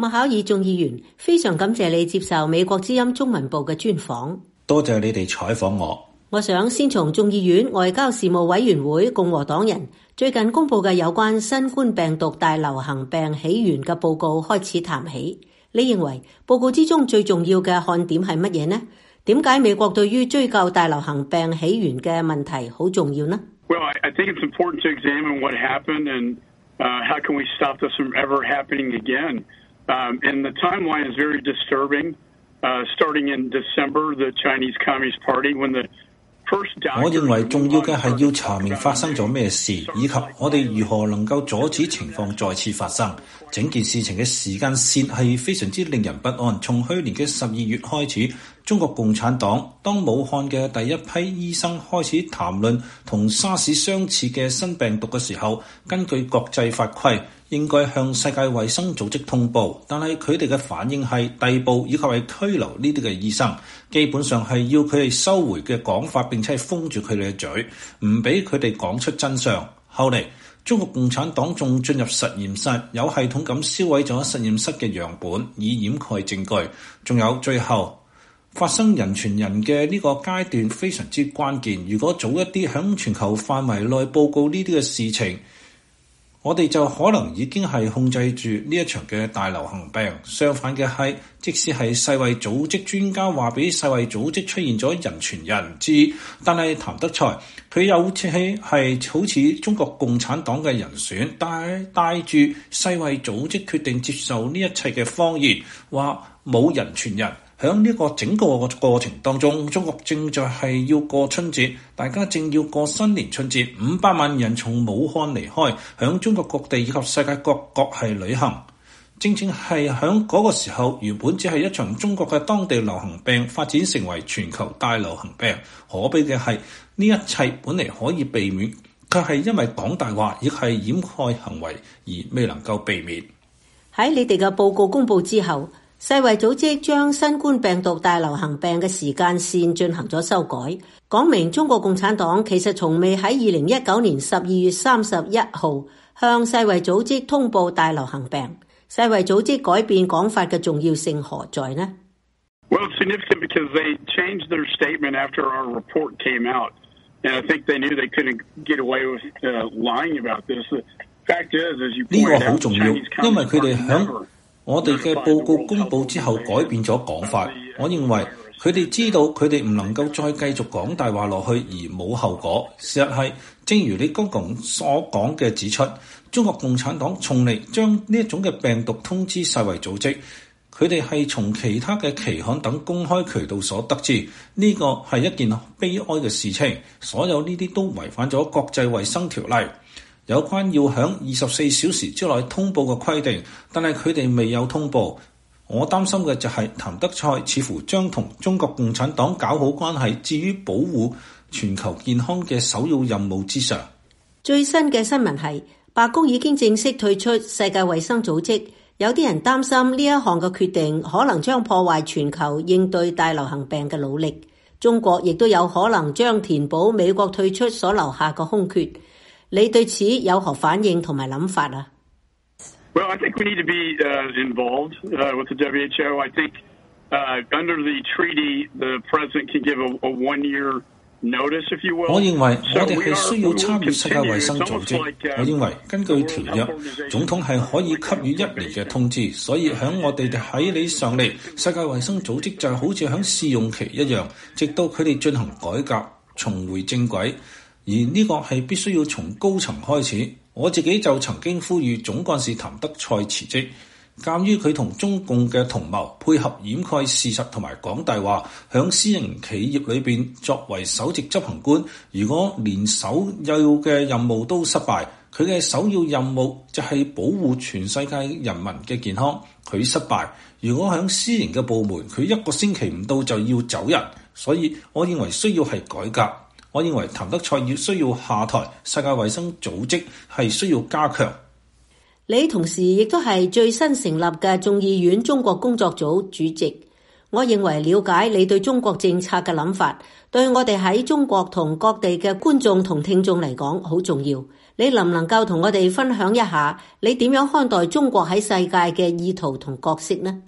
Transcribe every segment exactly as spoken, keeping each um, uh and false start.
麥考爾眾議員，非常感謝你接受美國之音中文部嘅專訪。 多謝你哋採訪我。 我想先從眾議院外交事務委員會共和黨人最近公布嘅有關新冠病毒大流行病起源嘅報告開始談起。你認為報告之中最重要嘅看點係乜嘢呢？點解美國對於追究大流行病起源嘅問題好重要呢？ Well, I think it's important to examine what happened and uh, how can we stop this from ever happening again. Um, and the timeline is very disturbing. Uh, starting in December, the Chinese Communist Party, when the first doctor... 我認為重要嘅係要查明發生咗咩事，以及我哋如何能夠阻止情況再次發生。整件事情嘅時間線係非常之令人不安。從去年嘅十二月開始，中國共產黨當武漢嘅第一批醫生開始談論同沙士相似嘅新病毒嘅時候，根據國際法規，應該向世界衛生組織通報，但係佢哋嘅反應係逮捕以及係拘留呢啲嘅醫生，基本上係要佢哋收回嘅講法，並且係封住佢哋嘅嘴，唔俾佢哋講出真相。後嚟中國共產黨仲進入實驗室，有系統咁燒毀咗實驗室嘅樣本，以掩蓋證據。仲有最後發生人傳人嘅呢個階段非常之關鍵，如果早一啲響全球範圍內報告呢啲嘅事情，我哋就可能已經係控制住呢一場嘅大流行病。相反嘅係，即使係世衛組織專家話俾世衛組織出現咗人傳人知，但係譚德塞佢有似係好似中國共產黨嘅人選，帶帶住世衛組織決定接受呢一切嘅謊言，話冇人傳人。喺呢個整個過程當中，中國正在係要過春節，大家正要過新年春節，五百萬人從武漢離開，響中國各地以及世界各國係旅行。正正係響嗰個時候，原本只係一場中國嘅當地流行病，發展成為全球大流行病。可悲嘅係呢一切本嚟可以避免，卻係因為講大話，亦係掩蓋行為而未能夠避免。 喺你哋嘅報告公佈之後，世衛組織將新冠病毒大流行病嘅時間線進行咗修改，講明中國共產黨其實從未喺二零一九年十二月三十一號向世衛組織通報大流行病。世衛組織改變講法嘅重要性何在呢？ Well, it's significant because they changed their statement after our report came out, and I think they knew they couldn't get away with uh, lying about this. The fact is, as you pointed out, the Chinese Communist Party never 我哋嘅報告公佈之後改變咗講法，我認為佢哋知道佢哋唔能夠再繼續講大話落去而冇後果。事實係，正如你剛剛所講嘅指出，中國共產黨從嚟將呢一種嘅病毒通知世衛組織，佢哋係從其他嘅期刊等公開渠道所得知，呢個係一件悲哀嘅事情。所有呢啲都違反咗國際衛生條例有關要響二十四小時之內通報嘅規定，但係佢哋未有通報。我擔心嘅就係譚德塞似乎將同中國共產黨搞好關係置於保護全球健康嘅首要任務之上。 最新嘅新聞係白宮已經正式退出世界衛生組織，有啲人擔心呢一項嘅決定可能將破壞全球應對大流行病嘅努力。中國亦都有可能將填補美國退出所留下嘅空缺。你對此有何反應同埋諗法啊？ Well, I think we need to be uh, involved uh, with the W H O. I think uh, under the treaty, the president can give a, a one-year notice, if you will. 我認為我哋係需要參與世界衛生組織。我認為根據條約，總統係可以給予一年嘅通知，所以喺我哋睇理上嚟，世界衛生組織就好似喺試用期一樣，直到佢哋進行改革，重回正軌。而呢個係必須要從高層開始。我自己就曾經呼籲總幹事譚德塞辭職。鑑於佢同中共嘅同謀配合掩蓋事實同埋講大話，響私營企業裏邊作為首席執行官，如果連首要嘅任務都失敗，佢嘅首要任務就係保護全世界人民嘅健康。佢失敗，如果響私營嘅部門，佢一個星期唔到就要走人。所以我認為需要係改革。我認為譚德塞要需要下台，世界衛生組織係需要加強。 你同時亦都係最新成立嘅眾議院中國工作組主席。我認為了解你對中國政策嘅諗法，對我哋喺中國同各地嘅觀眾同聽眾嚟講好重要。 你能唔能夠同我哋分享一下你點樣看待中國喺世界嘅意圖同角色呢？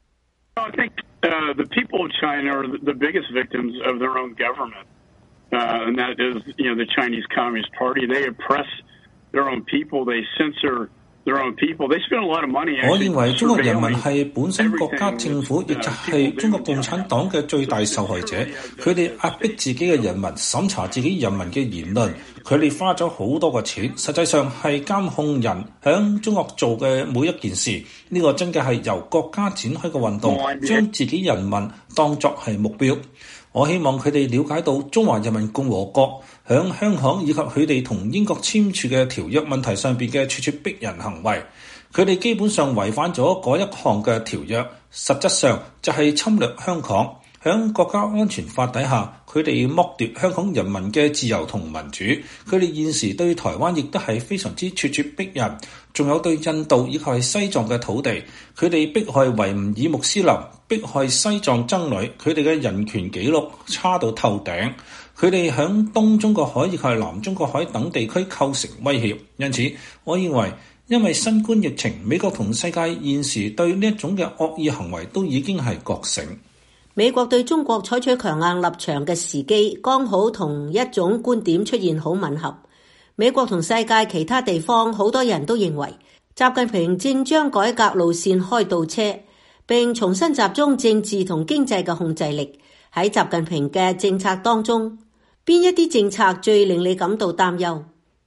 I think uh, the people of China are the biggest victims of their own government, uh, and that is, you know, the Chinese Communist Party. They oppress their own people. They censor their own people. They spend a lot of money. 我認為中國人民係本身國家政府，亦就係中國共產黨嘅最大受害者。佢哋壓迫自己嘅人民，審查自己人民嘅言論。佢哋花咗好多個錢，實際上係監控人響中國做嘅每一件事。呢、這個真嘅係由國家展開嘅運動，將自己人民當作係目標。我希望佢哋了解到中華人民共和國響香港以及佢哋同英國簽署嘅條約問題上邊嘅處處逼人行為，佢哋基本上違反咗嗰一項嘅條約，實質上就係侵略香港。響國家安全法底下，佢哋剝奪香港人民嘅自由同民主。佢哋現時對台灣亦都係非常之咄咄逼人，仲有對印度以及係西藏嘅土地，佢哋迫害維吾爾穆斯林，迫害西藏僧侶，佢哋嘅人權紀錄差到透頂。佢哋響東中國海以及係南中國海等地區構成威脅。因此，我認為因為新冠疫情，美國同世界現時對呢一種嘅惡意行為都已經係覺醒。 美國對中國採取強硬立場嘅時機，剛好同一種觀點出現好吻合。美國同世界其他地方好多人都認為，習近平正將改革路線開倒車，並重新集中政治同經濟嘅控制力。喺習近平嘅政策當中，邊一啲政策最令你感到擔憂？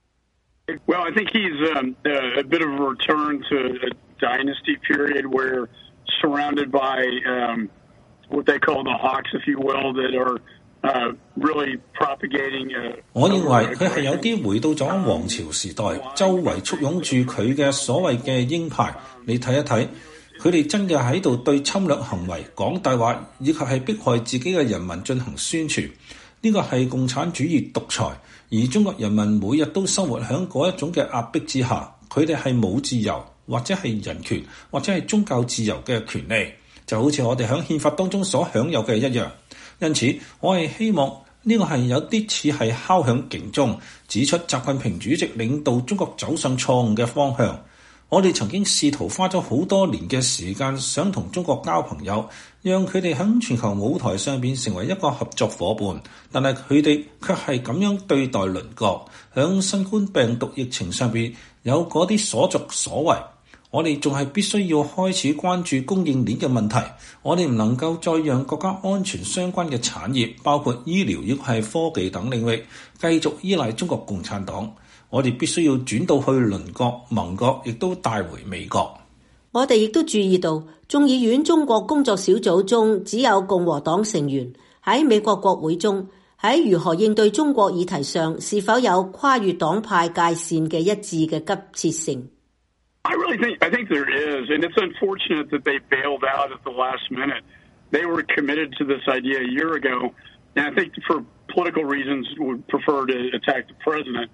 Well, I think he's um, a bit of a return to a dynasty period where surrounded by um, what they call the hawks, if you will, that are uh, really propagating. Uh, 我認為佢係有啲回到咗王朝時代，周圍簇擁住佢嘅所謂嘅鷹派。你睇一睇，佢哋真嘅喺度對侵略行為、講大話以及係迫害自己嘅人民進行宣傳。呢個係共產主義獨裁，而中國人民每日都生活喺嗰一種嘅壓迫之下，佢哋係冇自由，或者係人權，或者係宗教自由嘅權利，就好似我哋喺憲法當中所享有嘅一樣。因此，我係希望呢個係有啲似係敲響警鐘，指出習近平主席領導中國走上錯誤嘅方向。我哋曾經試圖花咗好多年嘅時間，想同中國交朋友，讓佢哋喺全球舞台上邊成為一個合作夥伴，但係佢哋卻係咁樣對待鄰國。喺新冠病毒疫情上邊有嗰啲所作所為，我哋仲係必須要開始關注供應鏈嘅問題。我哋唔能夠再讓國家安全相關嘅產業，包括醫療亦係科技等領域，繼續依賴中國共產黨。我哋必須要轉到去鄰國、盟國，亦都帶回美國。 我哋亦都注意到，眾議院中國工作小組中只有共和黨成員。喺美國國會中，喺如何應對中國議題上，是否有跨越黨派界線嘅一致嘅急切性？ I really think I think there is, and it's unfortunate that they bailed out at the last minute. They were committed to this idea a year ago, and I think for political reasons would prefer to attack the president.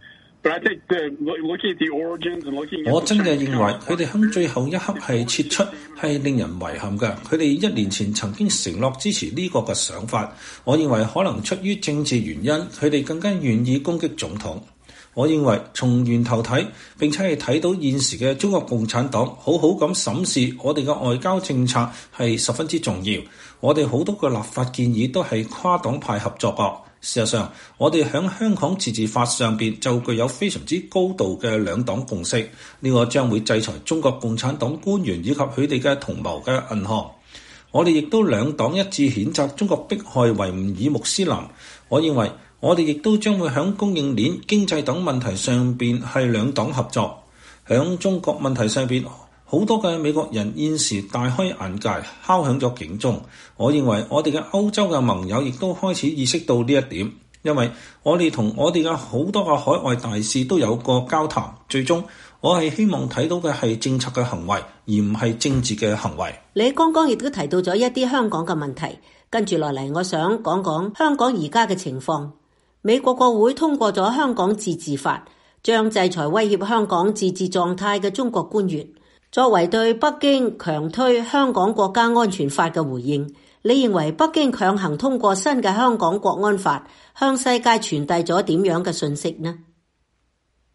我真嘅認為佢哋喺最後一刻係撤出，係令人遺憾嘅。佢哋一年前曾經承諾支持呢個嘅想法，我認為可能出於政治原因，佢哋更加願意攻擊總統。我認為從源頭睇，並且係睇到現時嘅中國共產黨好好咁審視我哋嘅外交政策係十分之重要。我哋好多個立法建議都係跨黨派合作嘅。事實上，我哋喺香港自治法上邊就具有非常之高度嘅兩黨共識，呢個將會制裁中國共產黨官員以及佢哋嘅同謀嘅銀行。我哋亦都兩黨一致譴責中國迫害維吾爾穆斯林。我認為我哋亦都將會喺供應鏈、經濟等問題上邊係兩黨合作。喺中國問題上邊，好多嘅美國人現時大開眼界，敲響咗警鐘。我認為我哋嘅歐洲嘅盟友亦都開始意識到呢一點，因為我哋同我哋嘅好多嘅海外大使都有過交談。最終，我係希望睇到嘅係政策嘅行為，而唔係政治嘅行為。 你剛剛亦都提到咗一啲香港嘅問題，跟住落嚟，我想講講香港而家嘅情況。美國國會通過咗香港自治法，將制裁威脅香港自治狀態嘅中國官員。作為對北京強推香港國家安全法嘅回應，你認為北京強行通過新嘅香港國安法，向世界傳遞咗點樣嘅信息呢？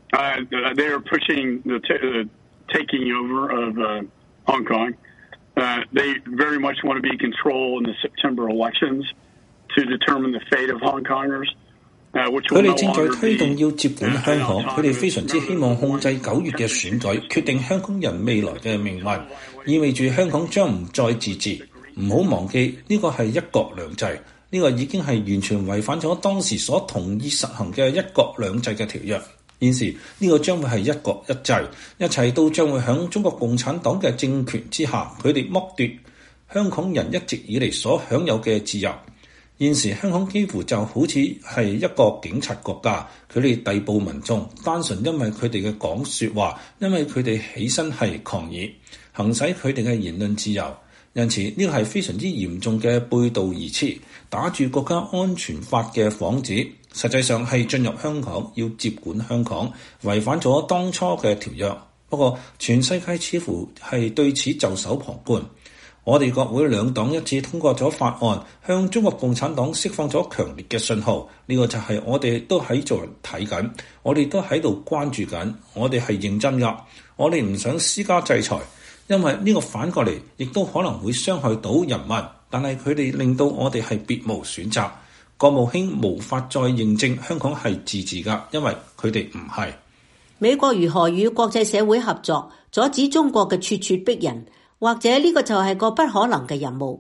Uh, they are pushing the, t- the taking over of uh, Hong Kong. Uh, they very much want to be in control in the September elections to determine the fate of Hong Kongers. 佢哋正在推動要接管香港，佢哋非常之希望控制九月嘅選舉，決定香港人未來嘅命運，意味住香港將唔再自治。唔好忘記呢個係一國兩制，呢個已經係完全違反咗當時所同意實行嘅一國兩制嘅條約。現時呢個將會係一國一制，一切都將會響中國共產黨嘅政權之下，佢哋剝奪香港人一直以嚟所享有嘅自由。現時香港幾乎就好似係一個警察國家，佢哋逮捕民眾，單純因為佢哋嘅講說話，因為佢哋起身係抗議，行使佢哋嘅言論自由。因此呢個係非常之嚴重嘅背道而馳，打住國家安全法嘅幌子，實際上係進入香港要接管香港，違反咗當初嘅條約。不過全世界似乎係對此袖手旁觀。我哋國會兩黨一致通過咗法案，向中國共產黨釋放咗強烈嘅信號。呢個就係我哋都喺度睇緊，我哋都喺度關注緊，我哋係認真㗎。我哋唔想施加制裁，因為呢個反過嚟亦都可能會傷害到人民。但係佢哋令到我哋係別無選擇。國務卿無法再認證香港係自治㗎，因為佢哋唔係。 美國如何與國際社會合作，阻止中國嘅咄咄逼人？或者呢個就係個不可能嘅任務。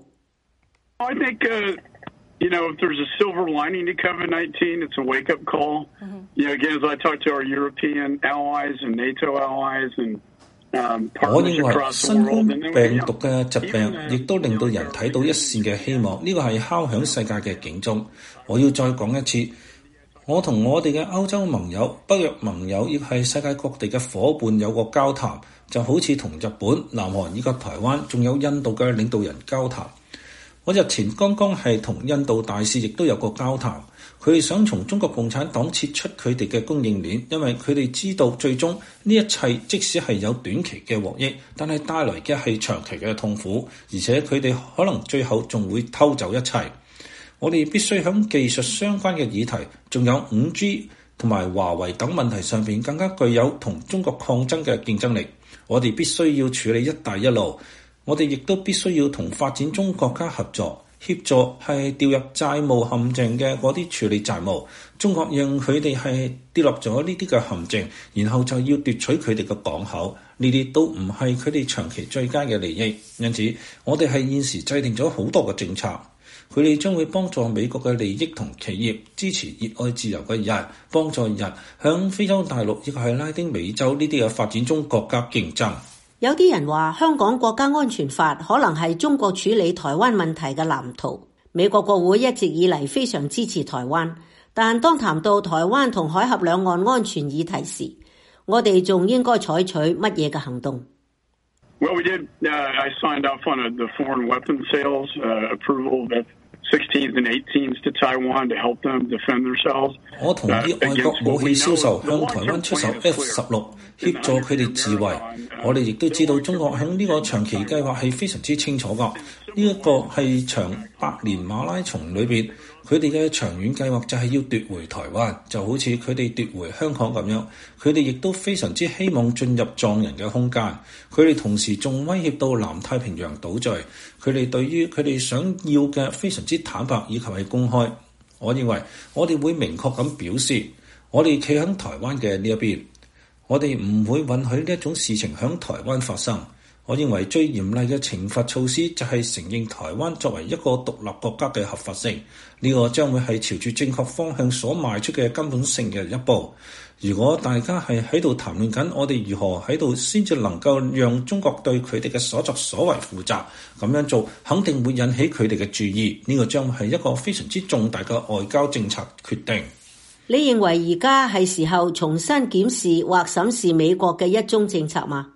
I think, uh, you know, if there's a silver lining to COVID nineteen, it's a wake-up call. Mm-hmm. You know, again, as I talk to our European allies and NATO allies and um, partners across the world. 我認為新冠病毒嘅疾病亦都令到人睇到一線嘅希望，呢個係敲響世界嘅警鐘。我要再講一次，我同我哋嘅歐洲盟友、北約盟友，亦係世界各地嘅伙伴有個交談。就好似同日本、南韓以及台灣仲有印度嘅領導人交談。我日前剛剛係同印度大使亦都有個交談，佢哋想從中國共產黨撤出佢哋嘅供應鏈，因為佢哋知道最終呢一切即使係有短期嘅獲益，但係帶來嘅係長期嘅痛苦，而且佢哋可能最後仲會偷走一切。我哋必須喺技術相關嘅議題，仲有 五 G 同埋華為等問題上邊更加具有同中國抗爭嘅競爭力。我哋必須要處理一帶一路，我哋亦都必須要同發展中國家合作，協助係掉入債務陷阱嘅嗰啲處理債務。中國讓佢哋係跌落咗呢啲嘅陷阱，然後就要奪取佢哋嘅港口，呢啲都唔係佢哋長期最佳嘅利益。因此，我哋係現時制定咗好多嘅政策，佢哋將會幫助美國嘅利益同企業，支持熱愛自由嘅人，幫助人響非洲大陸亦係拉丁美洲呢啲嘅發展中國家競爭。 有啲人話香港國家安全法可能係中國處理台灣問題嘅藍圖。美國國會一直以嚟非常支持台灣，但當談到台灣同海峽兩岸安全議題時，我哋仲應該採取乜嘢嘅行動？ Well, we did. Uh, I signed off on a, the foreign weapons sales uh, approval of F sixteens and eighteens to Taiwan to help them defend themselves. 我同意外國武器銷售向台灣出售 F 十六，協助佢哋自衛。我哋亦都知道中國喺呢個長期計劃係非常之清楚㗎。呢一個係長百年馬拉松裏邊，佢哋嘅長遠計劃就係要奪回台灣，就好似佢哋奪回香港咁樣。佢哋亦都非常之希望進入藏人嘅空間。佢哋同時仲威脅到南太平洋島嶼。佢哋對於佢哋想要嘅非常之坦白以及係公開。我認為我哋會明確咁表示，我哋企喺台灣嘅呢一邊，我哋唔會允許呢一種事情喺台灣發生。我認為最嚴厲嘅懲罰措施就係承認台灣作為一個獨立國家嘅合法性，呢個將會係朝住正確方向所邁出嘅根本性嘅一步。如果大家係喺度談論緊我哋如何喺度先至能夠讓中國對佢哋嘅所作所為負責，咁樣做肯定會引起佢哋嘅注意，呢個將會係一個非常之重大嘅外交政策決定。 你認為而家係時候重新檢視或審視美國嘅一中政策嗎？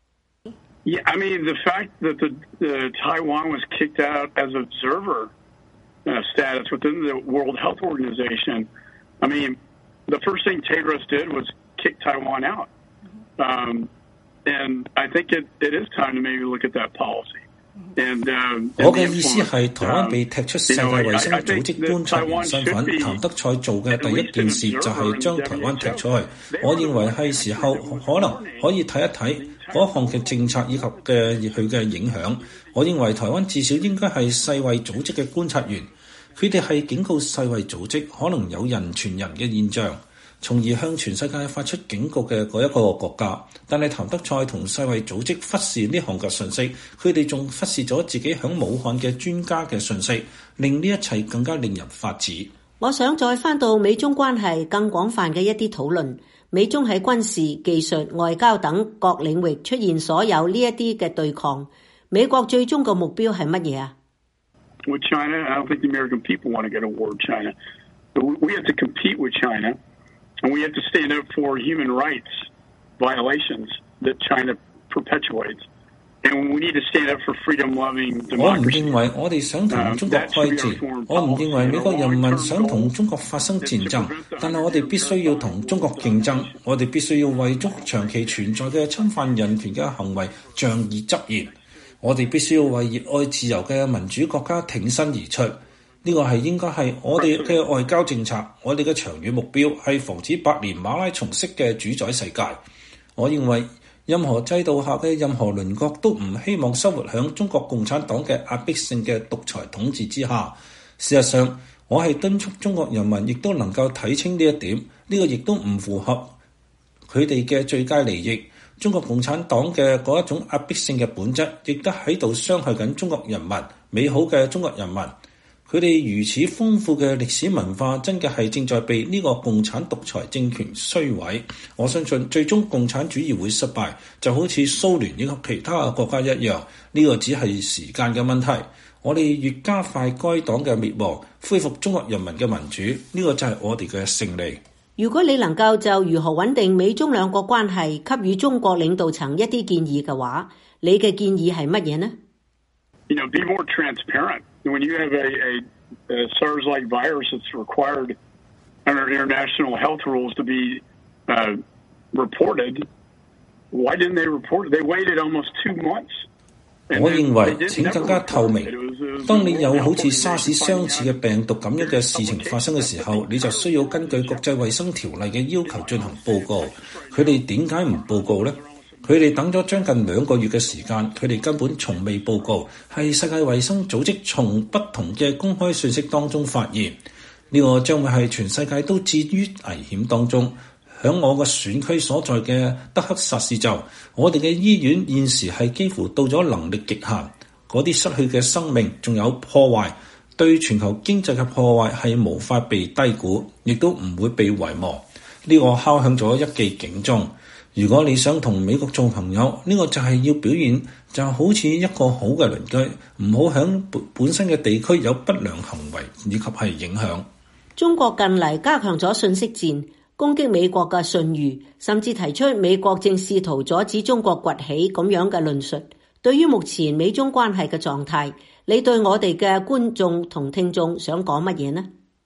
Yeah, I mean, the fact that the, the Taiwan was kicked out as observer uh, status within the World Health Organization, I mean, the first thing Tedros did was kick Taiwan out. Um, and I think it, it is time to maybe look at that policy. And, uh, 我嘅意思係，台灣被踢出世界衛生組織觀察員身份，譚德塞做嘅第一件事就係將台灣踢出去。我認為係時候可能可以睇一睇嗰項嘅政策以及嘅佢嘅影響。我認為台灣至少應該係世衛組織嘅觀察員，佢哋係警告世衛組織可能有人傳人嘅現象，從而向全世界發出警告嘅嗰一個國家。但係譚德塞同世衛組織忽視呢項嘅信息，佢哋仲忽視咗自己響武漢嘅專家嘅信息，令呢一切更加令人髮指。 我想再翻到美中關係更廣泛嘅一啲討論，美中喺軍事、技術、外交等各領域出現所有呢一啲嘅對抗，美國最終嘅目標係乜嘢啊？ With China, I don't think the American people want to get a war with China. We have to compete with China, and we have to stand up for human rights violations that China perpetuates. And we need to stand up for freedom-loving democracy. 我唔認為我哋想同中國開戰，我唔認為美國人民想同中國發生戰爭，但係我哋必須要同中國競爭，我哋必須要為中國長期存在嘅侵犯人權嘅行為仗義執言，我哋必須要為熱愛自由嘅民主國家挺身而出。呢個係應該係我哋嘅外交政策，我哋嘅長遠目標係防止百年馬拉松式嘅主宰世界。我認為任何制度下嘅任何鄰國都唔希望生活喺中國共產黨嘅壓迫性嘅獨裁統治之下。事實上，我係敦促中國人民亦都能夠睇清呢一點，呢個亦都唔符合佢哋嘅最佳利益。中國共產黨嘅嗰一種壓迫性嘅本質，亦都喺度傷害緊中國人民，美好嘅中國人民。佢哋如此豐富嘅歷史文化，真嘅係正在被呢個共產獨裁政權摧毀。我相信最終共產主義會失敗，就好似蘇聯以及其他國家一樣。呢個只係時間嘅問題。我哋越加快該黨嘅滅亡，恢復中國人民嘅民主，呢個就係我哋嘅勝利。 如果你能夠就如何穩定美中兩國關係給予中國領導層一啲建議嘅話，你嘅建議係乜嘢呢？ You know, be more transparent. When you have a, a, a SARS-like virus that's required under international health rules to be uh, reported, why didn't they report it? They waited almost two months. 我認為請更加透明。當你有好似沙士相似嘅病毒咁樣嘅事情發生嘅時候，你就需要根據國際衛生條例嘅要求進行報告。佢哋點解唔報告呢？佢哋等咗將近兩個月嘅時間，佢哋根本從未報告，係世界衛生組織從不同嘅公開信息當中發現。呢、這個將會係全世界都置於危險當中。響我嘅選區所在嘅德克薩斯州，我哋嘅醫院現時係幾乎到咗能力極限，嗰啲失去嘅生命仲有破壞，對全球經濟嘅破壞係無法被低估，亦都唔會被遺忘。呢、這個敲響咗一記警鐘。如果你想同美國做朋友，呢、這個就係要表現就好似一個好嘅鄰居，唔好響本身嘅地區有不良行為以及係影響。 中國近嚟加強咗信息戰，攻擊美國嘅信譽，甚至提出美國正試圖阻止中國崛起咁樣嘅論述。對於目前美中關係嘅狀態，你對我哋嘅觀眾同聽眾想講乜嘢呢？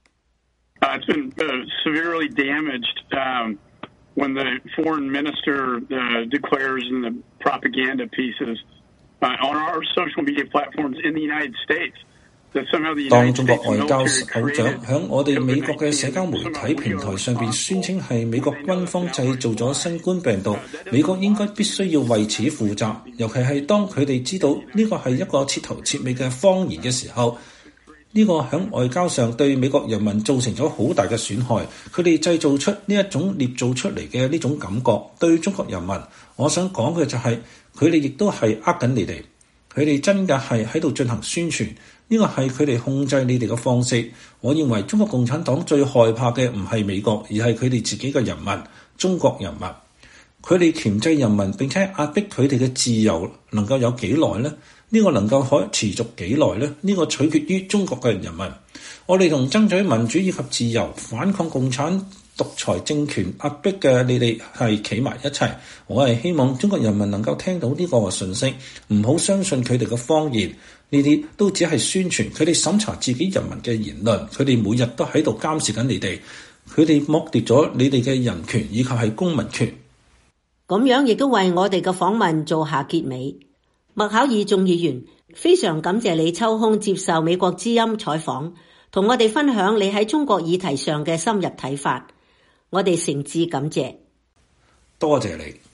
Uh, it's been uh, severely damaged, um, when the foreign minister uh, declares in the propaganda pieces uh, on our social media platforms in the United States. 當中國外交首長響我哋美國嘅社交媒體平台上邊宣稱係美國軍方製造咗新冠病毒，美國應該必須要為此負責，尤其係當佢哋知道呢個係一個徹頭徹尾嘅謊言嘅時候，呢個響外交上對美國人民造成咗好大嘅損害。佢哋製造出呢一種捏造出嚟嘅呢種感覺，對中國人民，我想講嘅就係佢哋亦都係呃緊你哋，佢哋真嘅係喺度進行宣傳。呢個係佢哋控制你哋嘅方式。我認為中國共產黨最害怕嘅唔係美國，而係佢哋自己嘅人民，中國人民。佢哋鉗制人民並且壓迫佢哋嘅自由，能夠有幾耐呢？呢個能夠可持續幾耐呢？呢個取決於中國嘅人民。我哋同爭取民主以及自由、反抗共產獨裁政權壓迫嘅你哋係企埋一齊。我係希望中國人民能夠聽到呢個信息，唔好相信佢哋嘅謊言。呢啲都只係宣傳，佢哋審查自己人民嘅言論，佢哋每日都喺度監視緊你哋，佢哋剝奪咗你哋嘅人權以及係公民權。 咁樣亦都為我哋嘅訪問做下結尾。麥考爾眾議員， 非常感謝你抽空接受美國之音採訪，同我哋分享你喺中國議題上嘅深入睇法，我哋誠摯感謝。 多謝你。